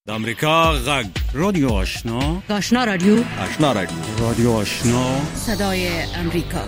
د امریکا غږ رادیو آشنا آشنا رادیو رادیو آشنا صدای امریکا.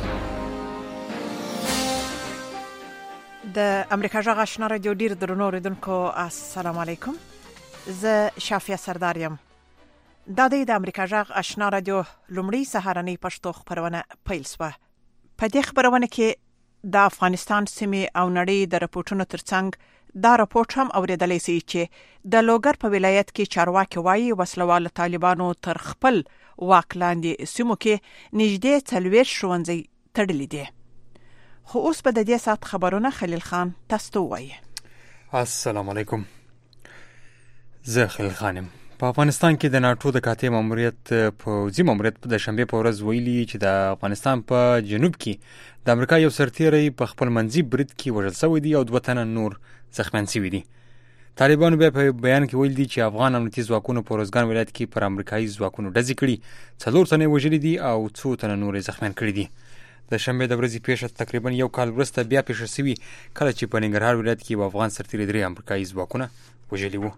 د امریکا غږ آشنا رادیو ډیر درنو اوریدونکو السلام علیکم. زه شافیه سردار یم. دا د امریکا غږ آشنا رادیو لومړی سهارنی پښتو خبرونه پیل شوه. په دې خبرونه کې د افغانستان سیمې او نړۍ د راپورټونو ترڅنګ دا راپورټ هم اوریدلای شي چې د لوګر په ولایت کې چارواکي وایي وسلوال طالبانو تر خپل واک لاندې سیمو کې نږدې 40 ښوونځي تړلي دي. خو اوس په دې سات خبرونه خلیل خان تاسو وایي. السلام علیکم. زه خلیل خانم. په افغانستان کې د ناتو د کاتې ماموریت پوځي ماموریت د شنبه په ورځ ویلي چې د افغانستان په جنوب کې د امریکا یو سرتیری په خپل منځي برید کې وژل شوی دی او 2 تنه نور زخمیان شوي دي. طالبانو بیا په بیان کې ویل دي چې افغان امنیتي ځواکونو په روزګان ولایت کې پر امریکایي ځواکونو ډزې کړي، 4 تنه وژلي دي او 2 تنه نور زخمیان کړي دي. د شنبه د ورځې پیښه تقریبا یو کال وروسته بیا پیښه شوې کله چې په ننګرهار ولایت کې یو افغان سرتیری 3 امریکایي ځواکونه وژلي وو.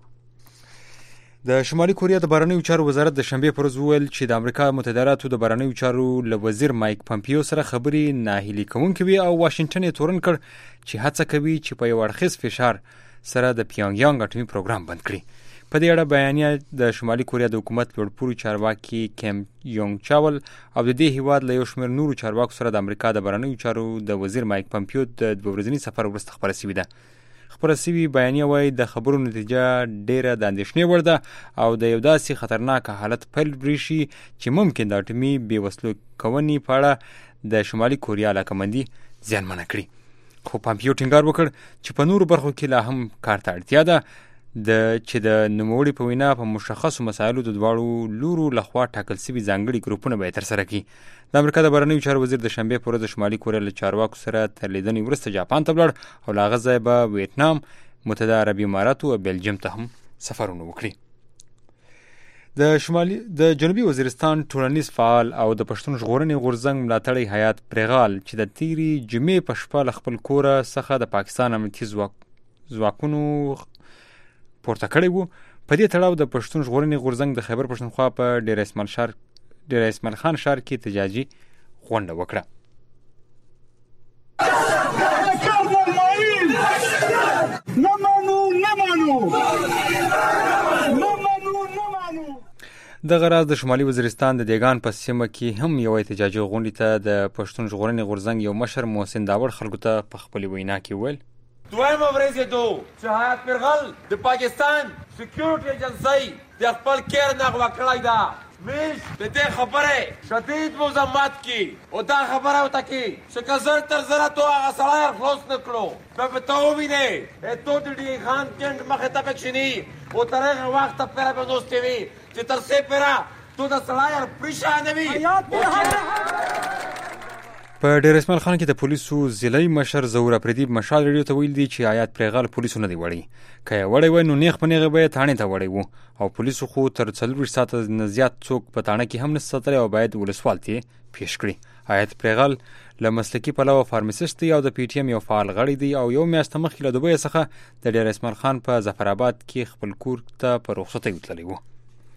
د شمالي کوریا د بهرنیو چارو وزارت د شنبه پر ورځ وویل چې د امریکا متحده ایالاتو د بهرنیو چارو له وزیر مایک پامپیو سره خبرې ناهیلي کوونکې وي او واشنگټن یې تورن کړ چې هڅه کوي چې په یو اړخیز فشار سره د پیونګ یانګ اټومي پروګرام بند کړي. په دې اړه بیانیه د شمالي کوریا د حکومت لوړپوړي چارواکي کیم یونګ چاول او د دې هیواد له یو شمېر نورو چارواکو سره د امریکا د بهرنیو چارو د وزیر مایک پامپیو د 2 ورځني سفر وروسته خبره شوې ده. خبره شوې بیانیه وایي د خبرو نتیجه ډیره د اندېښنې وړ ده او د یو داسې خطرناک حالت پیل شي چې ممکن د اټومي بېوسلو کونې په اړه د شمالي کوریا علاقمندي زیانمنه کړي. خو پامپیو ټینګار وکړ چې په نورو برخو کې لا هم کار ته اړتیا ده چې د نوموړي په وینا په مشخصو مسایلو د دواړو لورو لخوا ټاکل شوي ځانګړي ګروپونه به یې ترسره کړي. د امریکا د بهرنیو چارو وزیر د شنبې په ورځ د شمالي کوریا له چارواکو سره تر لیدنې وروسته جاپان ته ولاړ او له هغه ځایه به ویتنام، متحده عربي اماراتو او بلجیم ته هم سفرونه وکړي. د جنوبي وزیرستان ټولنیز فعال او د پښتون ژغورنې غورځنګ ملاتړی حیات پریغال چې د تیری جمعې په شپه له خپل کوره څخه د پاکستان امنیتي ځواکونو پورته کړی وو. په دې تړاو د پښتون ژغورنې غورځنګ د خیبر پښتونخوا په ډیر اسماعیل خان ښار کې احتجاجي غونډه وکړه. دغه راز د شمالي وزیرستان د دیګان په سیمه کې هم یو احتجاجي غونډې ته د پښتون ژغورنې غورځنګ یو مشر محسن داوړ خلکو ته په خپلې وینا کې وویل دویمه ورځ یې چې حیات پرغل د پاکستان سکیورټي ایجنسۍ د خپل کیر نغوه کړی ده. میش د دې خبرې شدید مذمت کی او دا خبره وته کی چې که زر تر زره تو هغه سړی خلاص نه کړو به ته ووینې تو د ډي خان کینټ مخې ته پکښیني او تر هغه وخته پره به نوستې وي چې تر څه پره تو د سړی پریشانه وي. په ډیر اسماعیل خان کې د پولیسو ضلعي مشر ظهور افریدي مشال ریډیو ته ویل دي چې آیات پریغال پولیسو نه دی وړی، که یې وړی وای نو نیغ په نیغه به یې تاڼې ته وړی وو او پولیسو خو تر 40 ساعته نه زیات څوک په تاڼه کې هم نه ساتلی او باید ولسوال ته یې پیش کړي. آیات پریغال له مسلکي پلوه فارمسیسټ دی او د پی ټي ایم یو فعال غړی دی او یو میاشت مخکې له دوبۍ څخه د ډیر اسماعیل خان په ظفرآباد کې خپل کور ته په رخصتۍ وتلی وو.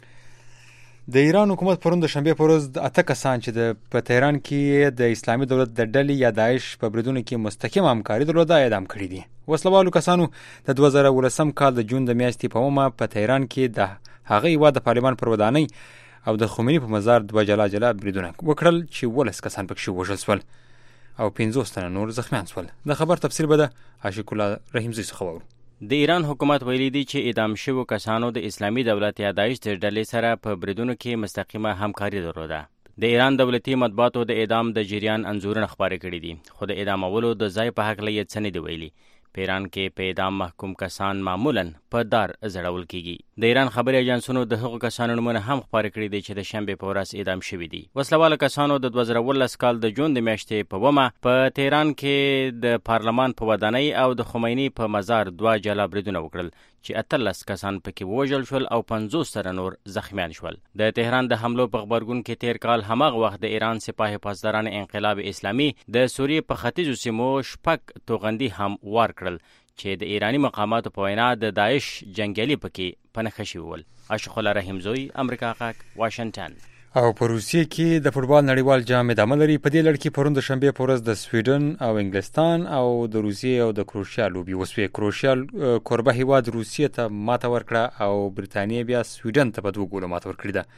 د ایران حکومت پرون د شنبه پر ورځ 8 کسان چې په تهران کې د اسلامي دولت د ډلې یا داعش په بریدونو کې مستقیم همکاري درلوده اعدام کړي دي. وسلوالو کسانو د 2019 کال د جون د میاشتې په ومه په تهران کې د هغه هیواد د پارلمان پر ودانۍ او د خمیني په مزار 2 جلا بریدونه وکړل چې 12 کسان پکې وژل شول او 50 تنه نور زخمیان شول. د خبر تفصیل به د عاشق الله رحیم زی څخه وورو. د ایران حکومت ویلي دی چې اعدام شوو کسانو د اسلامي دولت یا داعش د ډلې سره په بریدونو کې مستقیمه همکاري درلوده. د ایران دولتي مطبوعاتو د اعدام د جریان انځورونه خپاره کړي دي خو د اعدامولو د ځای په هکله یې څه نه دي ویلي. په ایران کې په اعدام محکوم کسان معمولا په دار زړول کیږي. د ایران خبري ایجنسونو د هغو کسانو نومونه هم خپاره کړي دي چې د شنبه په ورځ اعدام شوي دي. وسلواله کسانو د 2019 کال د جون د میاشتې په ومه په تهران کې د پارلمان په ودانۍ او د خمیني په مزار 2 جلا بریدونه وکړل چې 18 کسان پکې ووژل شول او 50 تنه نور زخمیان شول. د تهران د حملو په خبرګون کې تیر کال هماغه وخت د ایران سپاه پاسداران انقلاب اسلامي د سوریې په ختیځو سیمو شپږ توغندي هم وار کړل چې د ایرانی مقاماتو په وینا د داعش جنگیالي پکې پنهخه شوي ول. اشرف الله رحیمزوی، امریکا غږ، واشنگټن. او په روسیې کې د فوټبال نړیوال جام ادامه لري. په دې لړ کې پرون د شنبې په ورځ د سویډن او انګلستان او د روسیې او د کروشیا لوبي وسوې. کروشیا کوربه هیواد روسیې ته ماته ورکړه او برتانیې بیا سویډن ته په 2 ګولو ماته ورکړې ده.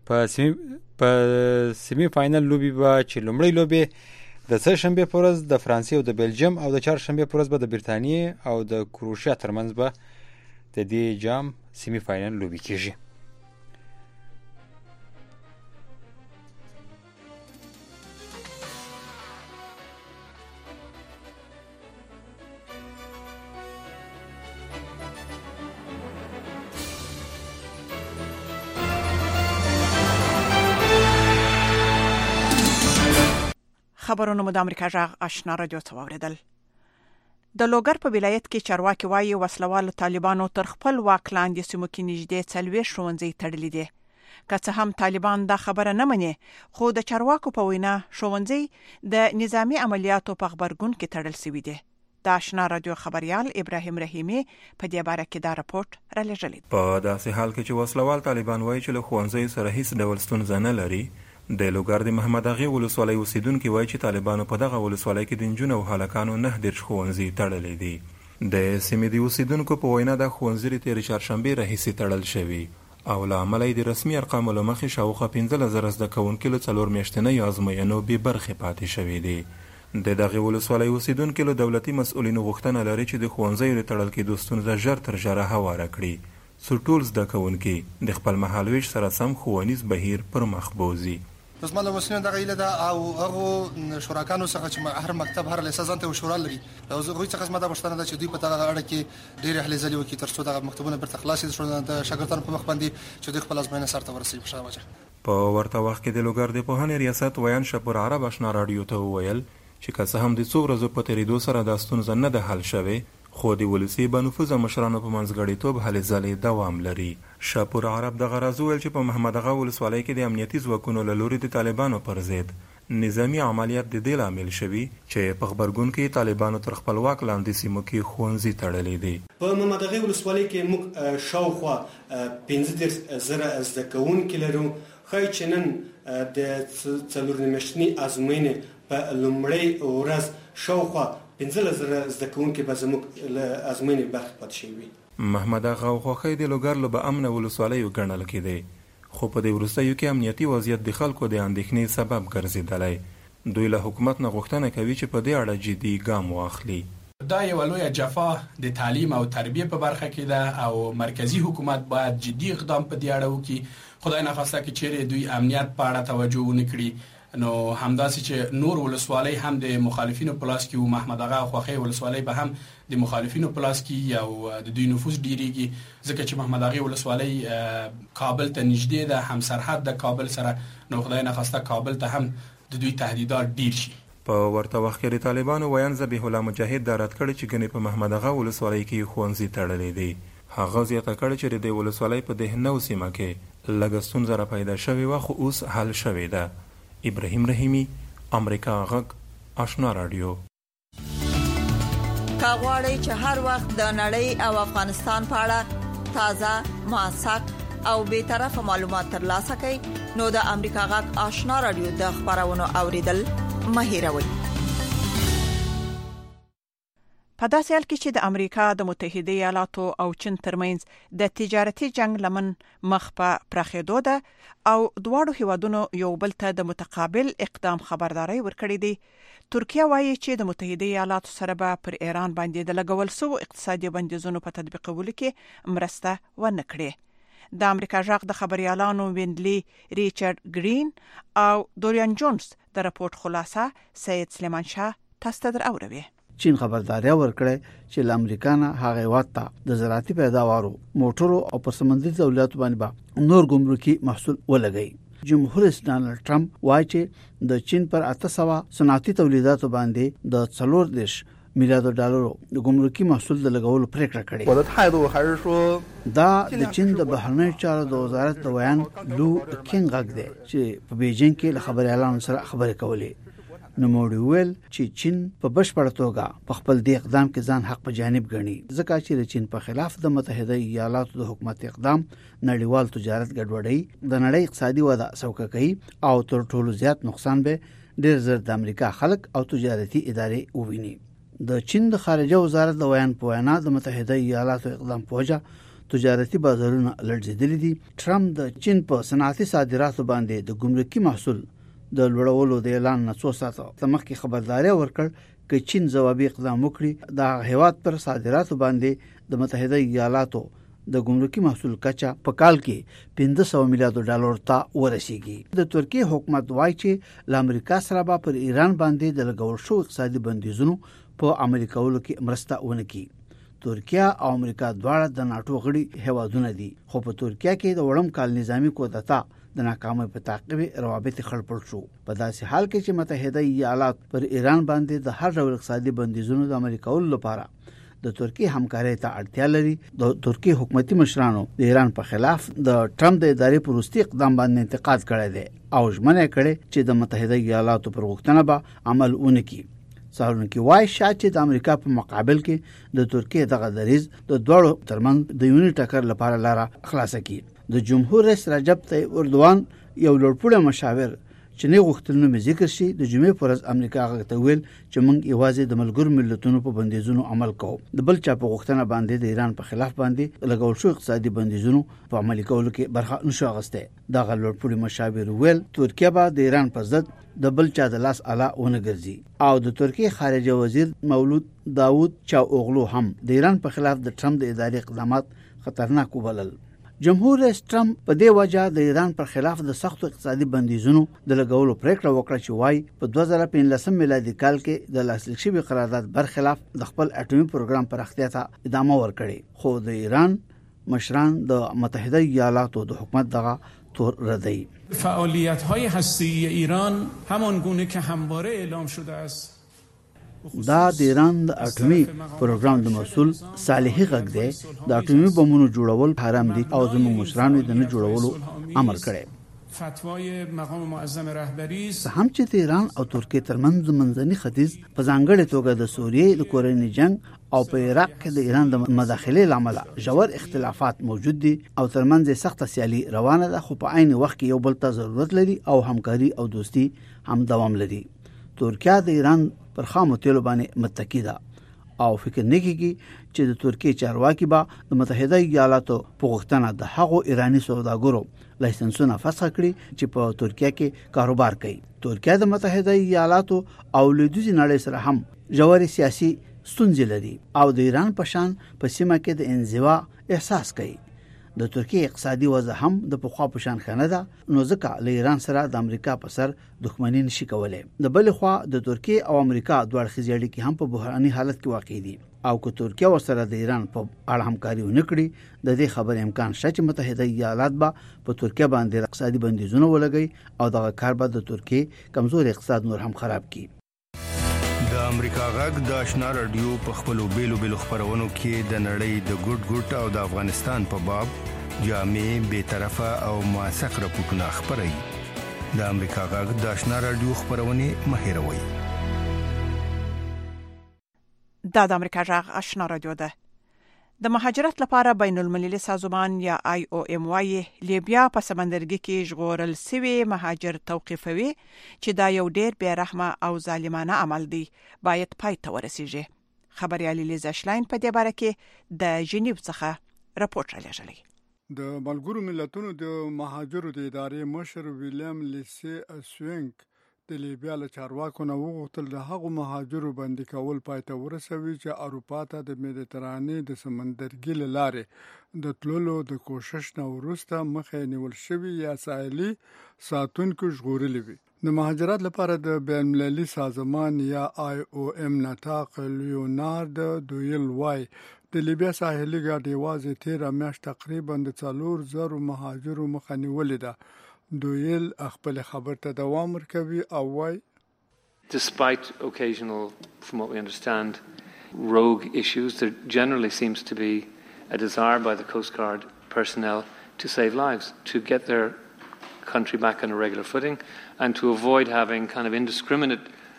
په سیمی فاینل لوبي به چې لومړی لوبي د سه شنبې په ورځ د فرانسې او د بلجیم او د چهار شنبې په ورځ به د برتانیې او د کروشیا ترمنځ به د دې جام سیمی فاینل لوبي کیږي. خبرونه مو د امریکا غږ آشنا رادیو څخه واوریدل. د لوګر په ولایت کې چارواکي وایي وسلوال طالبانو تر خپل واک لاندې سیمو کې نږدې 40 ښوونځي تړلي دي. که څه هم طالبان دا خبره نه مني، خو د چارواکو په وینا ښوونځي د نظامی عملیاتو په خبرګون کې تړل شوي دي. د آشنا رادیو خبريال ابراهیم رحیمی په دې باره کې دا راپورټ را لېږلی. په داسې حال کې چې وسلوال طالبان وایي چې له ښوونځي سره هیڅ ډول ستونزه نه لري، د لوګر د محمد اغي ولسوالۍ اوسیدونکو وایي چې طالبانو په دغه ولسوالۍ کې د نجونو او هلکانو 9 ښوونځي تړلي دي. د سیمې د اوسیدونکو په وینا د ښوونځي تیر چهارشنبه راهیسې تړل شوی او له امله د رسمي ارقامو له مخې شاوخوا 15,000 زده کوونکي له 4 میاشتنۍ ازموینو بې برخې پاتې شوي دي. د دغه ولسوالۍ اوسیدونکو له دولتي مسؤلینو غوښتنه لري چې د ښوونځیو د تړل کېدو ستونزه ژر تر ژره هواره کړي، څو ټول زده کوونکي د خپل مهالویش سره سم ښوونیز بهیر پر مخ بوځي. بس مله مسلمان دغه ایله ده او هغه شوراکانو څخه چې هر مکتب هر لیسانس ته شورا لري او زه غوښتل څنګه مده پښتنه ده چې دوی په دغه اړه کې ډېر هلي ځلې وکړي تر څو دغه مکتبونه برته خلاصې شول د شاګردانو په مخ باندې چې دوی خپل ازموینه سره ورسوي. په شاوجه په ورته وخت کې د لوګر د پوهنې ریاست ویان شپور عرب آشنا رادیو ته وویل چې که څه هم د څو ورځو په تیریدو سره دا ستونزه نه ده حل شوې، خو د ولسی بنفوذ مشرانو په منځګړیتوب هلې ځلې دوام لري. شاپور عرب دغه راز ویل چې په محمد اغا ولسوالۍ کې د امنیتي ځواکونو له لوري د طالبانو پر ضد نظامی عملیات د دې لامل شوي چې په خبرګون کې طالبانو تر خپل واک لاندې سیمو کې ښوونځي تړلي دي. په محمد اغا ولسوالۍ کې موږ شاوخوا 15,000 زده کوونکي لرو. ښایي چې نن د 4 میاشتنۍ ازموینې په لومړۍ ورځ شاوخوا 15,000 زده کوونکي به زموږ له ازموینې برخه پاتې شوي. محمد اغا خوخی د لوګر له به امن ولسوالیو ګڼل کېدی، خو په دې وروستیو کې امنیتي وضعیت د خلکو د اندېښنې سبب ګرځېدلی. دوی له حکومت نه غوښتنه کوي چې په دې اړه جدي ګام واخلي. دا یو لویه جفا د تعلیم او تربیه په برخه کې ده او مرکزی حکومت باید جدي اقدام په دې اړه وکړي. خدای ناخواسته کې چیرې دوی امنیت په اړه توجه ونه کړي، نو همداسې چې نور ولسوالۍ هم د مخالفینو پلاس کې او محمد اغا خوخی ولسوالۍ به هم د مخالفینو پلاس کې او د دوی نفوذ ډیریږي، ځکه چې محمد اغا ولسوالۍ کابل ته نږدې ده، هم سرحد د کابل سره، نو خدای ناخواسته کابل ته هم د دوی تهدیدات ډیر شي. په ورته وخت کې د طالبانو ویان ذبیح الله مجاهد دا رد کړی چې ګنې په محمد اغا ولسوالۍ کې ښوونځي تړلي دي. هغه زیاته کړې چې د ولسوالۍ په دې نو سیمه کې لږ ستونزه را پیدا شوې وه، خو اوس حل شوې ده. ابراهیم رحیمی، امریکا غږ، آشنا رادیو. کاغواړی چې هر وخت د نړۍ او افغانستان په اړه تازه، موثق او به طرفه معلومات ترلاسه کړئ نو د امریکا غږ آشنا رادیو د خبرونو اوریدل مه هیروئ. په داسې حال کې چې د امریکا د متحده ایالاتو او چین ترمنځ د تجارتي جنگ لمن مخ په پراخېدو ده او دواړو هیوادونو یو بل ته د متقابل اقدام خبرداري ورکړې دي، ترکیه وایي چې د متحده ایالاتو سره به پر ایران باندې د لګول شوو اقتصادي بندیزونو په تطبیقولو کې مرسته ونه کړي. د امریکا غږ د خبريالانو وینډلی، ریچارډ گرین او دوریان جونز د راپورټ خلاصه سید سلیمان شاه تاسو ته دراوړي. چین خبرداري ورکړه چې امریکا نه هغه وخت د زراعتي پیداوارو، موټرو او پر سمندري دولت باندې نور ګمرکي محصول ولګي. جمهور رئیس ډانلډ ټرمپ وایي چې د چین پر 800 صنعتي تولیداتو باندې د 40 میلیارډ ډالرو د ګمرکي محصول د لګولو پریکړه کړې. دا د چین د بهرنی چارو د وزارت د ویان لو کینګ غږ دی چې په بیجینګ کې له خبريالانو سره خبرې کولې. نوموړي ویل چې چین په بشپړ توګه په خپل دې اقدام کې ځان حق په جانب ګڼي ځکه چې د چین په خلاف د متحده ایالاتو د حکومت اقدام نړیوال تجارت ګډوډي د نړۍ اقتصادي وده سوکه کوي او تر ټولو زیات نقصان به ډېر زر د امریکا خلک او تجارتي ادارې وویني د چین د خارجه وزارت د ویان په وینا د متحده ایالاتو اقدام په وجه تجارتي بازارونه لړزېدلي دي ټرمپ د چین په صنعتي صادراتو باندې د ګمرکي محصول د لوړولو د اعلان نه څو ساعته مخکې خبرداري ورکړ چې چین ځوابي اقدام وکړي د هیواد پر صادراتو باندې د متحده ایالاتو د ګمرکي محصول کچا په کال کې 500 میلیارډ ډالر ته ورسیږي د ترکیه حکومت وایي چې له امریکا سره به پر ایران باندې د لګول شو اقتصادي بندیزونو په عملي کولو کې مرسته ونکړي ترکیه او امریکا دواړه د ناتو غړي هیوادونه دي خو په ترکیه کې د وړم کال نظامی کودتا د ناکامۍ په تعقیب روابط خړپړ شو په داسې حال کې چې متحده ایالات پر ایران باندې د هر ډول اقتصادي بندیزونو د عملي کولو لپاره د ترکیه همکارۍ ته اړتیا لري د ترکیه حکومتي مشرانو د ایران په خلاف د ټرمپ د ادارې پروستي اقدام باندې انتقاد کړی دی او ژمنه کړې چې د متحده ایالاتو پر غوښتنه به عمل ونکړي څارونکي وایي چې د امریکا په مقابل کې د ترکیه دغه دریځ د دوړو ترمنځ د یونی ټکر لپاره لاره خلاصه کړي د جمهور رئیس رجب طیب اردوان یو لوړپوړی مشاور چې نه غوښتل نو ذکر شي د جمعې پر ورځ امریکا غوښتل ویل چې موږ یوازې د ملګرو ملتونو په بندیزونو عمل کوو د بل چا په غوښتنه باندې د ایران په خلاف باندې لګول شو اقتصادي بندیزونو په عملي کولو کې برخه نشو اخیسته دا لوړپوړی مشاور ویل ترکیه به د ایران په ضد د بل چا د لاس اله ونه ګرځي او د ترکیه خارجه وزیر مولود داوود چاوغلو هم د ایران په خلاف د ټرمپ د ادارې اقدامات خطرناک وبلل جمهور رئیس ټرمپ په دې وجه د ایران پر خلاف د سختو اقتصادي بندیزونو د لګولو پریکړه وکړه چې وايي په 2015 میلادي کال کې د لاسلیک شوی قرارداد برخلاف د خپل اټومي پروګرام پر اختیار ته ادامه ورکړي خو د ایران مشران د متحده ایالاتو د حکومت دغه تور ردی فعالیت‌های هسته‌ای ایران همان گونه که همواره اعلام شده است دا د ایران د اټومي پروګرام د مسؤل صالحي غږ دی د اټومي بمونو جوړول حرام دي او زموږ مشرانو د نه جوړولو امر کړی فتوای مقام معظم رهبری هم چې ایران او ترکیه ترمنځ منځني ختیځ په ځانګړې توګه د سوریې د کورنۍ جنگ او په عراق کې د ایران د مداخله لامل ژور اختلافات موجود دي او ترمنځ سخت سیالي روانه ده خو په عین وخت کې یو بل ته ضرورت لري او همکاري او دوستي هم دوام لري ترکیه د ایران پر خامو تیلو باندې متکی ده او فکر نه کیږي چې د ترکیه چارواکي به د متحده ایالاتو په غوښتنه د هغو ایرانی سوداګرو لایسنسونه فسخ کړي چې په ترکیه کې کاروبار کوي ترکیه د متحده ایالاتو او لویدیځ نړۍ سره هم ژورې سیاسي ستونزې لري او د ایران په شان په سیمه کې د انزوا احساس کوي د ترکیه اقتصادي وضع هم د پخوا په شان خنه ده نو ځکه له ایران سره د امریکا په سر دښمنی نشي کولای د بل خوا د ترکیه او امریکا دوه خزي اړیکې هم په بحراني حالت کې واقع دي او که ترکیه ورسره د ایران په اړه همکاري ونکړي د دې خبر امکان شته چې متحده ایالات به په ترکیه باندې اقتصادي بندیزونه ولګي او دغه کار به د ترکیه کمزور اقتصاد نور هم خراب کړي د امریکا غږ د آشنا رادیو په خپلو بیلو خبرونو کې د نړۍ د ګډ او د افغانستان په باب جامع به طرفه او موثق راپورټونه خبري د امریکا غږ د آشنا رادیو خبرونه مهیروي د امریکا غږ آشنا رادیو ده د مهاجرت لپاره بین المللي سازمان یا IOM وايي لیبیا په سمندرګي کې ژغورل سوي مهاجر توقيفوي چې دا یو ډېر بے رحمه او ظالمانه عمل دی باید پای ته ورسیږي خبريالي لیزا شلاین په دې باره کې د جنیو څخه راپورټ راغلی د ملګرو ملتونو د مهاجرو د ادارې مشر ویلیام لیسی اسوینګ د لیبیا له چارواکو نه وغوښتل د هغو مهاجرو بندي کول پای ته ورسوي چې اروپا ته د مدیترانې د سمندرګي له لارې د تللو د کوشش نه وروسته مخې نیول شوي یا ساحلي ساتونکو ژغورلي وي د مهاجرت لپاره د بین المللي سازمان یا IOM نطاق لیونارد دویل وای د لیبیا ساحلي ګاډي یوازې 13 میاشت تقریبا د 4,000 مهاجرو مخه نیولې ده دویل خپل خبر ته دوام ورکوي او وای Despite occasional, from what we understand, rogue issues, there generally seems to be a desire by the Coast Guard personnel to save lives, to get their country back on a regular footing and to avoid having kind of indiscriminate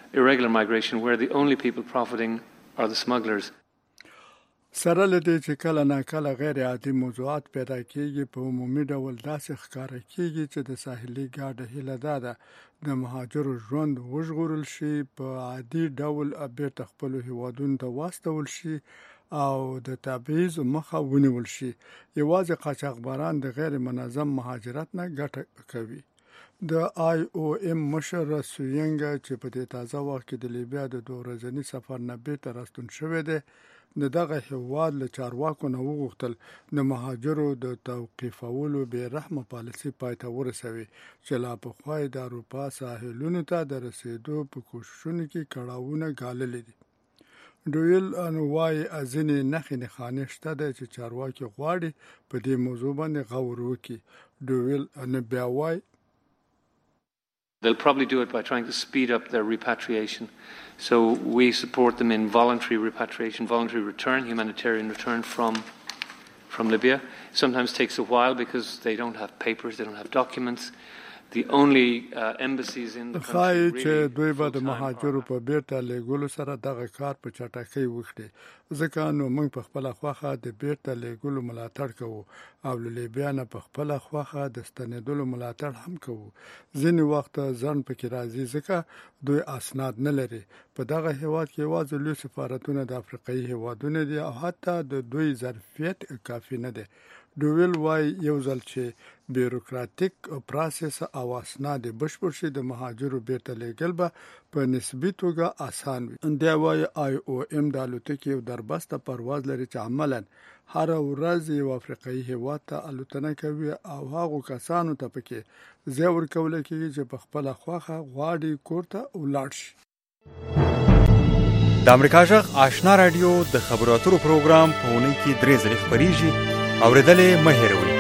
irregular migration where the only people profiting are the smugglers. سره لدې چې کله نه کله غیر عادي موضوعات پیدا کیږي په عمومي ډول داسې ښکاره کیږي چې د ساحلي ګاډه هیله ده د مهاجرو ژوند وژغورل شي په عادي ډول بیرته خپل هیوادونو ته واستول شي او د تبعیض مخه ونیول شي. یوازې قاچاقبران د غیر منظم مهاجرت نه ګټه کوي. د IOM مشر سوینګ چې په دې تازه وخت کې د لیبیا د 2 ورځني سفر نه بیرته راستون شوی دی دغه هیواد له چارواکو نه وغوښتل د مهاجرو د توقیفولو بې رحمه پالیسي پای ته ورسوي چې لا پخوا د اروپا ساحلونو ته د رسیدو په کوششونو کې کړاوونه ګاللي دي. ډویل انوای ازنی نخې نښانې شته ده چې چارواکي غواړي په دې موضوع باندې غور وکړي. ډویل انبیاوای They'll probably do it by trying to speed up their repatriation. So we support them in voluntary repatriation, voluntary return, humanitarian return from Libya. Sometimes takes a while because they don't have papers, they don't have documents. The only embassies in the country چې دوی به د مهاجرو په بیرته لیږلو سره دغه کار په چټکۍ وکړي. ځکه نو موږ په خپله خوښه د بیرته لیږلو ملاتړ کوو او له لیبیا نه په خپله خوښه د ستنېدلو ملاتړ هم کوو. ځینې وخت ځنډ پکې راځي ځکه دوی اسناد نه لري. په دغه هیواد کې یوازې لوی سفارتونه د افریقایي هیوادونه دي او حتی د دوی ظرفیت کافي نه دی. ډویل وای یو ځل چې بیروکراتیک پروسس او اسناد بشپړ شي د مهاجرو بیرته لیږل به په نسبي توګه آسان وي. دی وای IOM د الوتکې یو دربسته پرواز لري چې عملاً هر ورځ یو افریقایي هیواد ته الوتنه کوي او هغو کسانو ته پکې ځای ورکول کېږي چې په خپله خوښه غواړي کور ته ولاړ شي. د امریکا غږ آشنا رادیو د خبرو اترو پروګرام په اونۍ کې 3 ځلې خپریږي. اوریدلې مه هېروئ.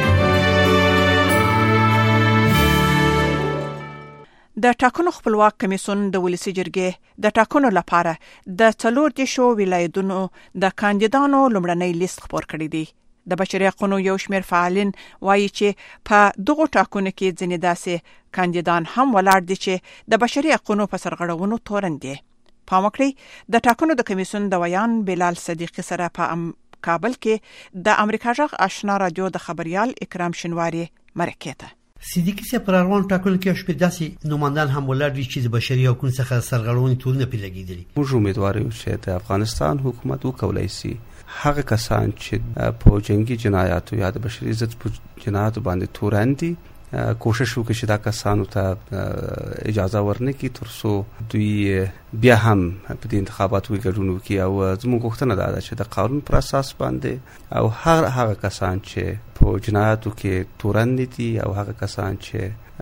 د ټاکنو خپلواک کمیسیون د ولسی جرګې د ټاکنو لپاره د 14 ولایتونو د کاندیدانو لومړنی لیست خپور کړی دی. د بشري حقوقو یو شمېر فعالین وایي چې په دغه ټاکنو کې ځینې داسې کاندیدان هم ولاړ دي چې د بشري حقوقو په سرغړونو تورن دي. پام وکړئ د ټاکنو د کمیسیون د ویان بلال صدیقی سره په کابل کې د امریکا غږ آشنا رادیو د خبريال اکرام شنواری مرکه ته صدیقی سره پر روان ټاکنو کې شپږ داسې نوماندان هم ولاړ دي چې د بشري حقوقو څخه سرغړونې تورونه پیلګیدلي. موږ امیدوار یو چې د افغانستان حکومت وکولای شي هغه کسان چې په جنگي جنایاتو یا د بشري عزت په جنایاتو باندې توراندي کوشش وکړي چې دا کسانو ته اجازه ورنکړي ترڅو دوی بیا هم په دې انتخاباتو کې ګډون وکړي او زموږ غوښتنه ده چې د قانون پر اساس باندې او هغه کسان چې په جنایاتو کې تورن دي او هغه کسان چې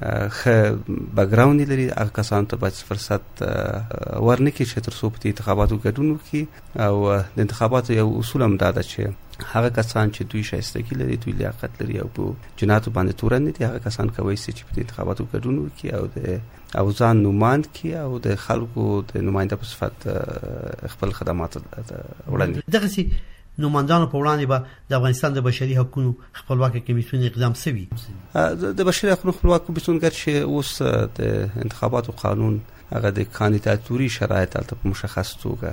بیکګراوند لري هغه کسان ته باید فرصت ورنکړي چې ترڅو په دې انتخاباتو ګډون وکړي او د انتخاباتو یو اصول هم ده چې هغه کسان چې دوی شایستګي لري دوی لیاقت لري او په جنایاتو باندې تورن دي هغه کسان کوي چې په انتخاباتو ګډون وکړي او ځان نوماند کړي او د خلکو د نماینده په صفت خپل خدمات وړاندې. دغه نوماندانو په وړاندې به د افغانستان د بشري حقوقو خپلواک کمیسیون اقدام سوي. د بشري حقوقو خپلواک کمیسیون چې اوس د انتخاباتو قانون هغه د کاندیداتوري شرایط په مشخص توګه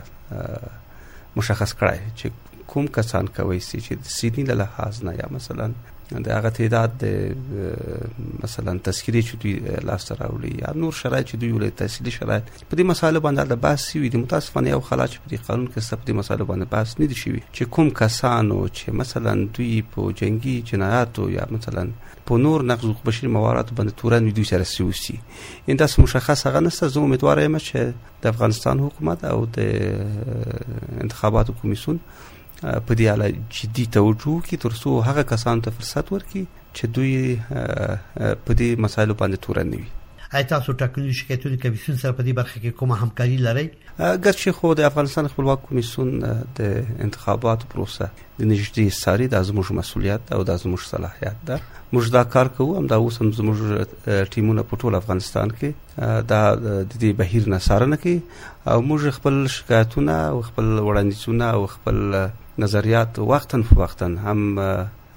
مشخص کړای چې کوم کسان کوي چې د سیدنی له لحاظ نه یا مثلا د هغه تعداد د مثلا تذکری چې دوی لاس راوړي یا نور شرایط چې دوی ولې تحصیلي شرایط په دې مسایلو باندې د بحث وي. د متاسفانه یو خلاص په دې قانون کې څه په دې مسایلو باندې بحث نه دي شوی چې کوم کسانو چې مثلا دوی په جنگي جنایاتو یا مثلا په نور نقض بشري موارد باندې تورن دوی سره سیاسي انداس مشخص هغه نسته. زه امیدوار یم چې د افغانستان حکومت او د انتخاباتو کمیسیون په دې اړه جدي توجه کوي ترڅو هغه کسانو ته فرصت ورکړي چې دوی په دې مسایلو باندې تورن وي. آیا تاسو ټاکنو شکایتونو کمیسیون سره په دې برخه کې کومه همکاري لرئ؟ ګرچې خو د افغانستان خپلواک کمیسیون د انتخاباتو پروسه د نږدې څاري د زموږ مسؤلیت او د زموږ صلاحیت ده. موږ دا کار کوو هم دا اوس هم زموږ ټیمونه په ټول افغانستان کې دا د دې بهیر نه څارنه کوي او موږ خپل شکایتونه او خپل وړاندیزونه او خپل نظریات وختن په وختن هم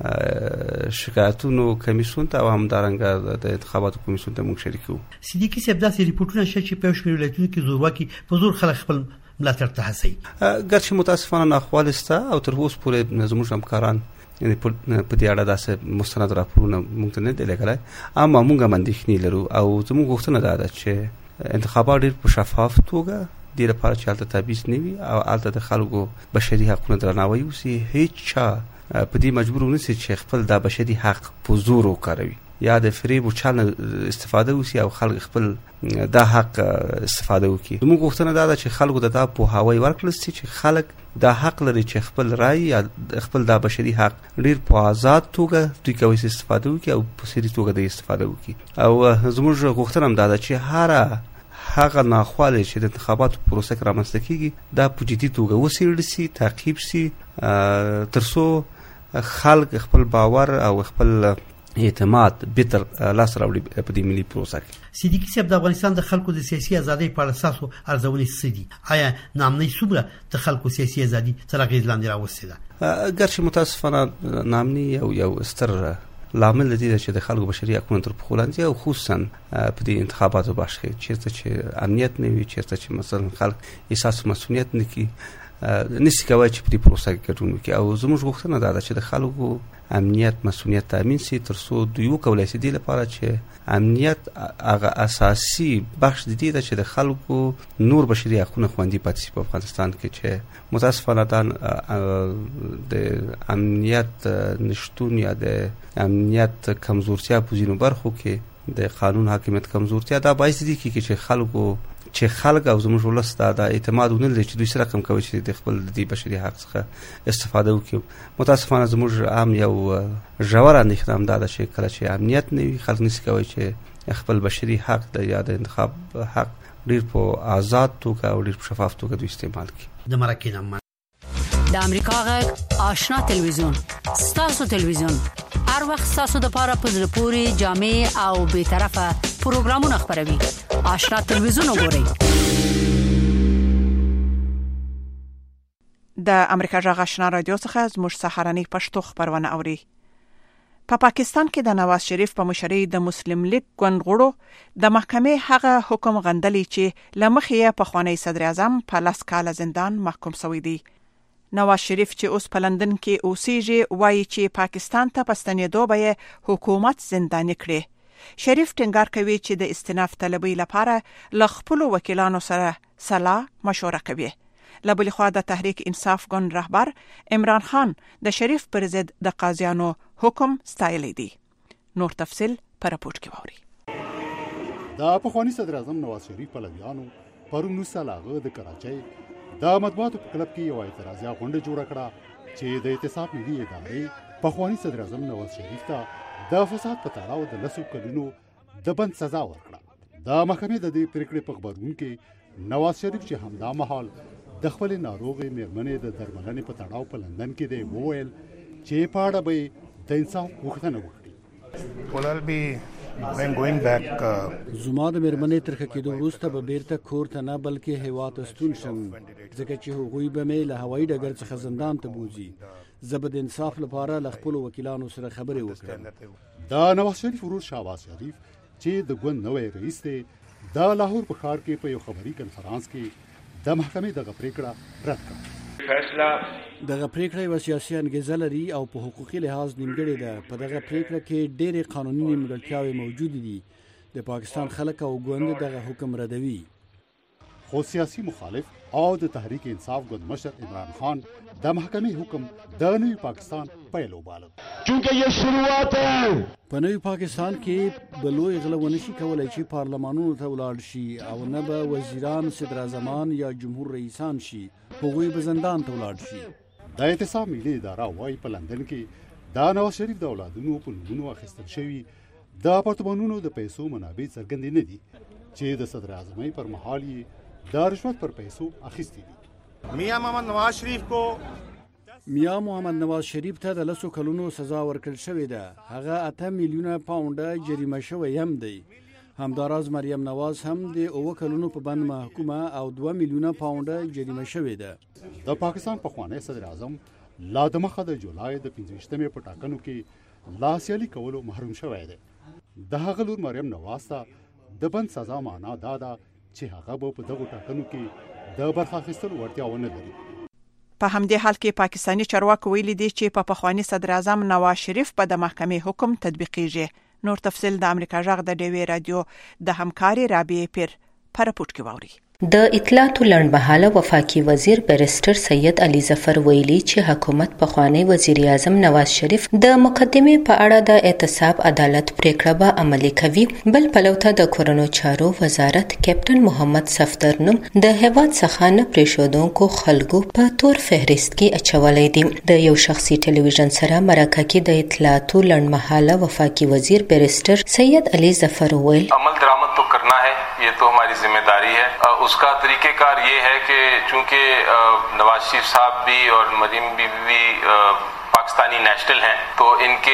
شکایتونو کمیسیون ته او همدارنګه د انتخاباتو کمیسیون ته موږ شریکو. صدیقي صاحب داسې ریپورتونه شته چې په شمېر ولایتونو کې زورواکي په زور خلک خپل ملاتړ ته هڅوي. ګرچې متاسفانه ناخوالې شته او تر اوسه پورې زموږ همکاران یعنی په دې اړه داسې مستند راپورونه موږ ته نه دي لګلای، اما موږ هم اندېښنې لرو او زموږ غوښتنه دا ده چې انتخابات ډېر په شفاف توګه دې لپاره چې هلته تبعیض نه وي او هلته د خلکو بشري حقونه درناوی وسي. هیڅ چا په دې مجبور ونه سي چې خپل دا بشري حق په زور وکاروي یا د فریب او چل استفاده وسي او خلک خپل دا حق استفاده وکړي. موږ غوښتنه دا ده چې خلکو د دا پوهاوی ورکړل شي چې خلک دا حق لري چې خپل رائے یا خپل دا بشري حق ډیر په آزاد توګه دوی کوي استفاده وکړي او په سری توګه د استفاده وکړي. او زموږ غوښتنه هم دا ده چې هغه ناخواله چې د انتخاباتو پروسه کې رامنځته کیږي دا په جدي توګه وڅېړل شي، تعقیب شي، ترڅو خلک خپل باور او خپل اعتماد بهتر لاس راوړي په دې ملي پروسه کې. صدیقي صاحب د افغانستان د خلکو د سیاسي ازادۍ په اړه تاسو ارزونې څه دي؟ آیا نامنۍ څومره د خلکو سیاسي ازادي تر اغېز لاندې راوستې ده؟ ګرچې متاسفانه نامنۍ یو ستر لامل دی چې د خلکو بشري حقوقو تر پښو لاندې او خصوصا په دې انتخاباتو باندې چیرته چې امنیت نه وي، چیرته چې مثلا خلک احساس مسؤلیت نه کوي، نشي کوي چې په دې پروسه کې ګډون وکړي. او زموږ غوښتنه دا ده چې د خلکو امنیت مسؤلیت تامین شي ترڅو دوی وکولای شي د لپاره چې امنیت هغه اساسي بخش دی چې د خلکو نور بشري حقوقو خوندي پاتې شي په افغانستان کې، چې متاسفانه د امنیت نشټون یا د امنیت کمزورتیا په ځینو برخو کې د قانون حاکمیت کمزورتیا دا باعث دي چې خلک او زموږ ولس دا اعتماد ونه لري چې دوی سره کم کوي چې د خپل د بشري حق څخه استفاده وکړي. متاسفانه زموږ عام یو ژوره اندېښنه هم دا ده چې کله چې امنیت نه وي خلک نشي کوي چې خپل بشري حق د یا د انتخاب حق ډېر په آزاد توګه او ډېر په شفاف توګه دوی استعمال کړي. د مرکې نامه د امریکا غږ آشنا تلویزیون ستاسو تلویزیون هر وخت ستاسو د لپاره په زړه پورې جامع او به طرفه پروګرامونه خبروي. آشنا تلویزیون وګورئ. د امریکا غږ آشنا رادیو څخه زموږ سهارنی پښتو خبرونه اوري. په پاکستان کې د نواز شریف په مشرۍ د مسلم لیگ ګوند غړو د محکمې هغه حکم غندلی چې لمخې په خوانی صدر اعظم په 10 کال زندان محکوم شوی دی. نواز شریف چې اوس په لندن کې اوسېږي وایي چې پاکستان ته پستنېدو به حکومت زنداني کړي. شریف ټینګار کوي چې د استئناف طلبۍ لپاره ل خپل وکیلانو سره صلاح مشوره کوي. له بل خوا د تحریک انصاف ګوند رهبر عمران خان د شریف پر ضد د قاضیانو حکم ستایلی دی. نور تفصیل پر راپورټ کې ووري. د پخوانی صدر اعظم نواز شریف پلویانو پرون نو سلاغه د کراچۍ د مطبوعاتو په کلب کې یو اعتراضي غونډه جوړه کړه چې د احتساب ملي ادارې پخوانی صدر اعظم نواز شریف ته د فساد په تړاو د 10 کلونو د بند سزا ورکړه. د محکمې د دې پریکړې په خبرون کې نواز شریف چې همدا مهال د خپل ناروغې میرمنې د درملنې په تړاو په لندن کې دی وویل چې په اړه به د انصاف غوښتنه وکړي. زما د میرمنې تر کېدو وروسته به بیرته کور ته نه بلکې هیواد ته ستون شم ځکه چې هغوی به مې له هوایي ډګر څخه زندان ته بوزي. زه به د انصاف لپاره له خپلو وکیلانو سره خبرې وکړم. د نواز شریف ورور شهباز شریف چې د ګوند نوی رئیس دی د لاهور په ښار کې په یو خبري کنفرانس کې د محکمې دغه پریکړه رد کړه. دغه پریکړه یو سیاسي انګیزه لري او په حقوقي لحاظ نیمګړې ده. په دغه پریکړه کې ډېرې قانوني نیمګړتیاوې موجود دي. د پاکستان خلک او ګوند دغه حکم ردوي. خو سیاسي مخالف او د تحریک انصاف ګوند مشر عمران خان د محکمې حکم د نوي پاکستان پیل وباله. چونکه یہ شروعات ہے. په نوي پاکستان کې بلوي غلونه شي کولای چې پارلمانونو ته ولاړ شي او نه به وزیران صدر اعظمان یا جمهور رئیسان شي. هغوی به زندان ته ولاړ شي. د احتساب ملي اداره وايي په لندن کې د نواز شریف د اولادونو په نومونو اخیستل شوي د اپارتمانونو د پیسو منابع څرګندې نه دي چې د صدر اعظمۍ پر مهال یې د رشوت پر پیسو اخیستي دي. میاں محمد نواز شریف ته د 10 کلونو سزا ورکړل شوې ده. هغه 8 میلیونه پاونډ جریمه شوی هم دی. همداراز مریم نواز هم د 9 کلونو په بند محکومه او 2 میلیونه پاونډ جریمه شوې ده. د پاکستان پخوانی صدر اعظم لا د مخه د جولای د 15مې په ټاکنو کې لاسیالي کولو محروم شوی دی. د هغه لور مریم نواز ته د بند سزا معنا دا ده چې هغه به په دغو ټاکنو کې د برخه اخیستلو وړتیا ونه لري. په همدې حال کې پاکستانی چارواکو ویلي دي چې په پخوانی صدر اعظم نواز شریف په د محکمې حکم تطبیقیږي. نور تفصیل د امریکا جغ د ډیوی رادیو د همکاري رابعه پیر پر پورت کې ووري. د اطلاعاتو لړمحاله وفاقي وزیر بیرسټر سید علي ظفر ویلي چې حکومت په خوانی وزیر اعظم نواز شریف د مقدمې په اړه د اعتصاب عدالت پریکړه به عملي کوي. بل پلوته د کورونو چارو وزارت کیپټن محمد صفدر نوم د هیواد څخه نه پریښودونکو خلکو په تور فهرست کې اچولای دي. د یو شخصي ټلویزیون سره مرکه کې د اطلاعاتو لړمحاله وفاقي وزیر بیرسټر سید علي ظفر ویل عمل درآمد تو کرنا ہے, یہ تو ہماری ذمہ داری ہے. اس کا طریقہ کار یہ ہے کہ چونکہ نواز شریف صاحب بھی اور مریم بی بی پاکستانی نیشنل ہیں تو ان کے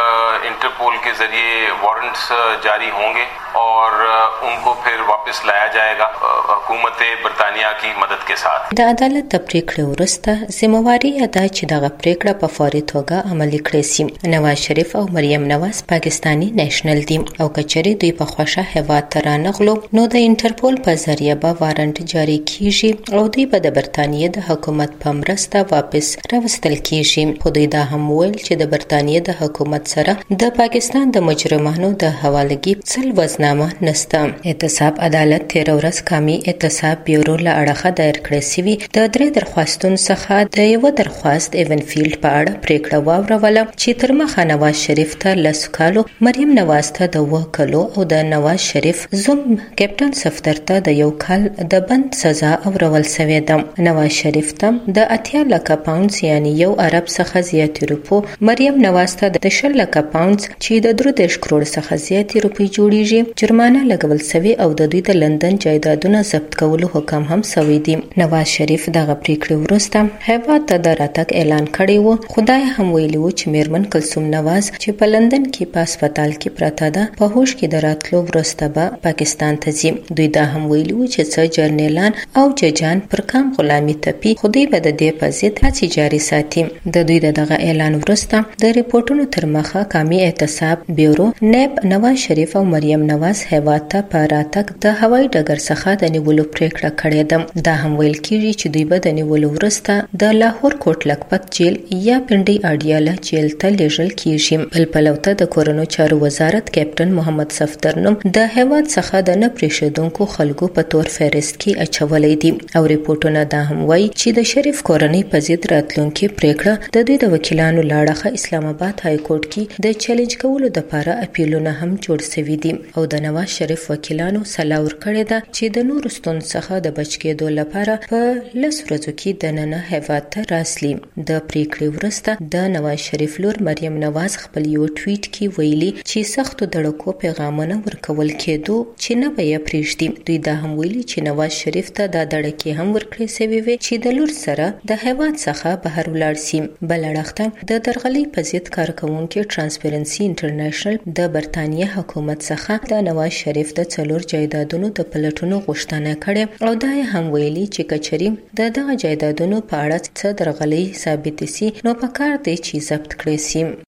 انٹرپول کے ذریعے وارنٹس جاری ہوں گے اور ان کو پھر واپس لایا جائے گا حکومت برطانیہ کی مدد کے ساتھ. د عدالت د پریکړې وروسته ذمہواری ادا چې دغه پریکړه په فوري توګه عملي کړي سي. نواز شریف او مریم نواز پاکستانی نیشنل دي او کچري دوی په خوښه هیواد ته رانغلو نو د انټرپول په ذریعہ به وارنټ جاری کیږي او دوی به د برطانیې د حکومت په مرسته واپس راوستل کیږي. خو دوی دا هم ویل چې د برطانیې د حکومت سره د پاکستان د مجرمانو د حوالګي څل وزنامه نسته. اعتصاب عدالت 13 ورځ کامي اعتصاب بیورو له اړخه دایر کړی سوي د 3 درخواستونو څخه د یو درخواست ایونفیلډ په اړه پریکړه واوروله چې تر مخه نواز شریف ته لسکالو مریم نواز ته د وکلو او د نواز شریف زوم کیپټن صفدر ته د یو کال د بند سزا اورول سوې ده. نواز شریف ته د 80 لک پاونډز یعنی یو ارب څخه زیات روپو، مریم نواز ته د 10 لک پاونډز چې د 3 کروڑ څخه زیات روپی جوړیږي جرمانه لګول سوي او د دوی د لندن جایدادونو ضبط کولو حکم هم سوی دی. نواز شریف دغه پریکړې وروسته هیواد ته د راتګ اعلان کړی و. خدای هم ویلی و چې میرمن کلثوم نواز چې په لندن کې په هسپتال کې پراته ده په هوش کې د راتلو وروسته به پاکستان ته ځي. دوی دا هم ویلی و چې څه جرنیلان او ججان پر کام غلامي تپي خدای به د دې په ضد هڅې جاري ساتي. د دوی دغه اعلان وروسته د ریپورتونو تر مخه قومي اعتصاب بیورو نیب نواز شریف او مریم نواز هیواد ته په راتګ د هوایي ډګر څخه د نیولو پریکړه کړې ده. دا هم ویل کیږي چې دوی به د نیولو وروسته د لاهور کوټ لکپت جیل یا پنډي اډیاله جیل ته لیږل کیږي. بل پلوته د کورونو چارو وزارت کیپټن محمد صفدر نوم د هیواد څخه د نه پریښودونکو خلکو په تور فهرست کې اچولای دي او ریپورتونه دا هم وایي چې د شریف کورنۍ په ضد راتلونکي پریکړه د دوی د وکیلانو لاړه اسلام آباد های کورټ کې د چیلنج کولو لپاره اپیلونه هم جوړ شوي دي او د نواز شریف وکیلانو سلا ورکړې ده چې د نورو ستونزو څخه د بچ کېدو لپاره په 10 ورځو کې د نن هیواد ته راسلي. د پریکړې وروسته د نواز شریف لور مریم نواز خپل یو ټویټ کې ویلي چې سختو دړکو پیغامونه ورکول کېدو چې نه به یې پریږدي. دوی دا هم ویلي چې نواز شریف ته دا دړکې هم ورکړې سوي وي چې د لور سره د هیواد څخه بهر ولاړ سي. بل اړخته د درغلۍ په ضد کارکونکو ټرانسپیرنسي انټرنیشنل د برطانیې حکومت څخه د نواز شریف د 4 جایدادونو د پلټونو غوښتنه کړې او دا هم ویلي چې کچري د دغه جایدادونو په اړه څه درغلۍ ثابت سي نو پکار دی چې ضبط کړي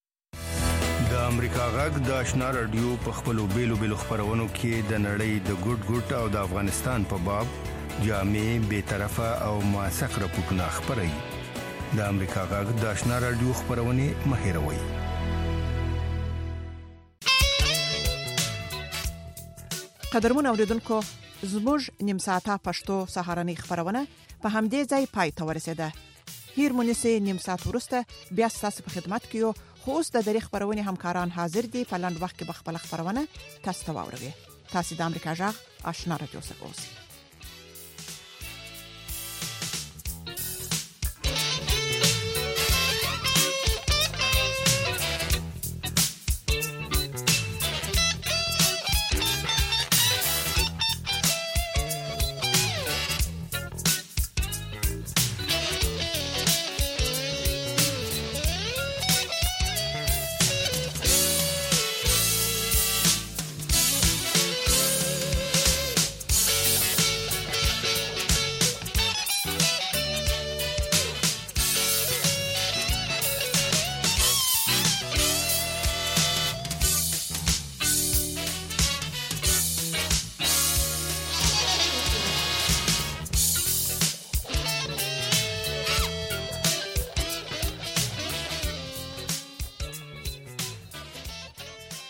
سي. د امریکا غږ د آشنا رادیو په خپلو بیلو خبرونو کې د نړۍ د ګډ او د افغانستان په باب جامع بے طرفه او موثق راپورټونه خبري. د امریکا غږ د آشنا رادیو خبرونه مهیروي. قدرمن اوریدونکو زموږ نیم ساعته پښتو سهارنۍ خبرونه په همدې ځای پای ته ورسیده. هیر مونږه نیم ساعت ورسته بیا تاسو په خدمت کې یو خو اوس د دری خبرونه همکاران حاضر دي په لاند وخت کې بخپل خبرونه تاسو ته واوروي. تاسو د امریکا جغ آشنا رادیو سره اوسئ.